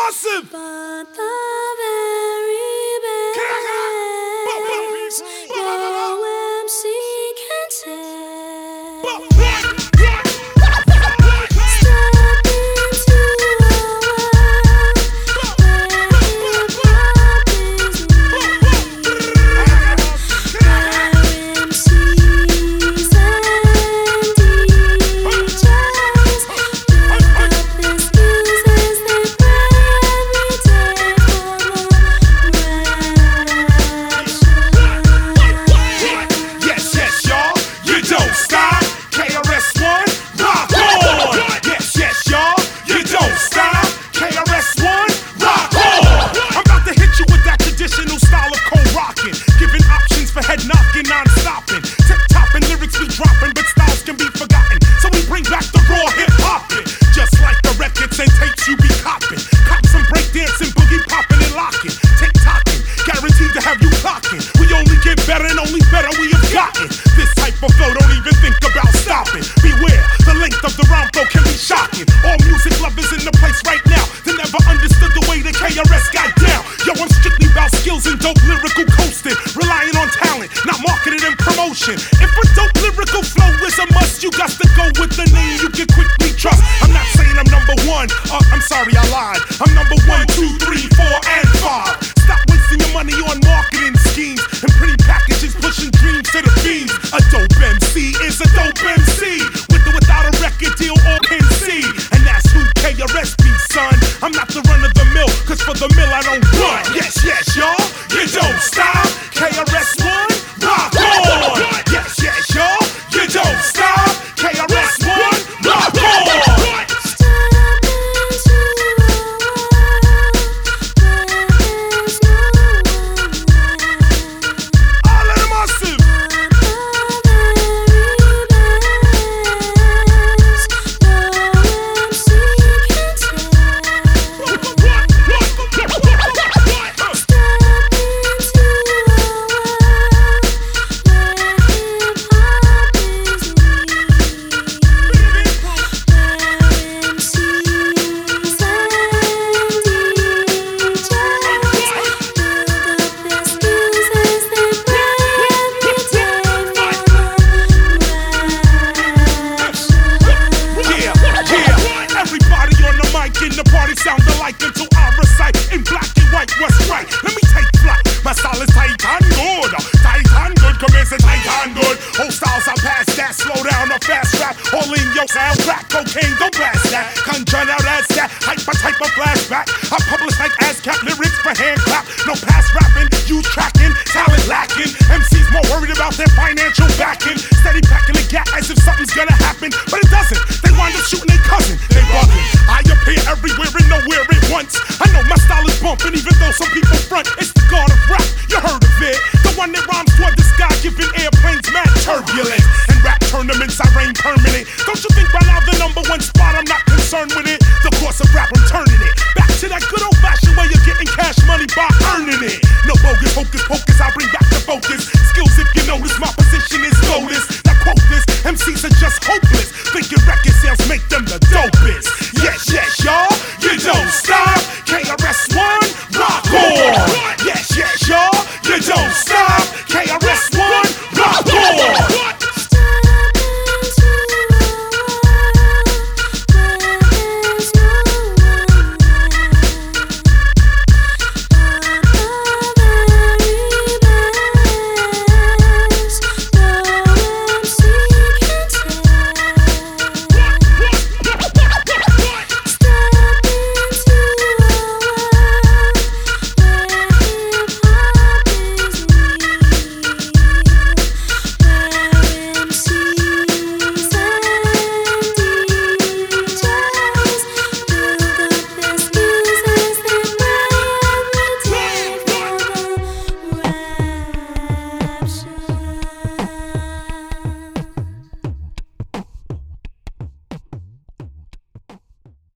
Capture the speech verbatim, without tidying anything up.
massive. But the very best your M C can tell. Non-stopping, tip-topping, lyrics be dropping, but styles can be forgotten. So we bring back the raw hip-hopping, just like the records and tapes you be copping. Cop some breakdancing, boogie popping and locking, tick-tocking, guaranteed to have you clocking. We only get better and only better we have gotten. This type of flow, don't even think about stopping. Beware, the length of the rhyme flow can be shocking. All music lovers in the place right now that never understood the way the K R S got down. Yo, I'm strictly about skills and dope lyrical coasting, relying on talent, not marketing and promotion. If a dope lyrical flow is a must, you got to go with the name you can quickly trust. I'm not saying I'm number one, uh, I'm sorry I lied. I'm number one, two, three, four, and five. Stop wasting your money on marketing schemes and pretty packages pushing dreams to the fiends. A dope M C is a dope M C, with or without a record deal or N C. And that's who K R S be, son. I'm not the run of the mill, cause for the mill I don't run. Yes, yes, y'all, you don't stop. K R S One, rock on. Yes, yes, y'all, you don't stop. K R S One, rock on. All of them massive. In the party sound alike until I recite in black and white what's right. Let me take flight. My style is tight and good. Tight and good, commence it tight and good. Whole styles I pass that. Slow down or fast rap. All in your sound. Crack cocaine, don't blast that. Conjure out as that. Hyper type of flashback. I publish like ASCAP lyrics for hand clap. No pass rapping, you tracking. Talent lacking. M Cs more worried about their financial backing. Steady packing the gap as if something's gonna happen, but it doesn't. They wind up shooting their cousin. They bugging. I appear everywhere and nowhere at once. I know my style is bumping, even though some people front. It's the god of rap, you heard of it. The one that rhymes toward the sky, giving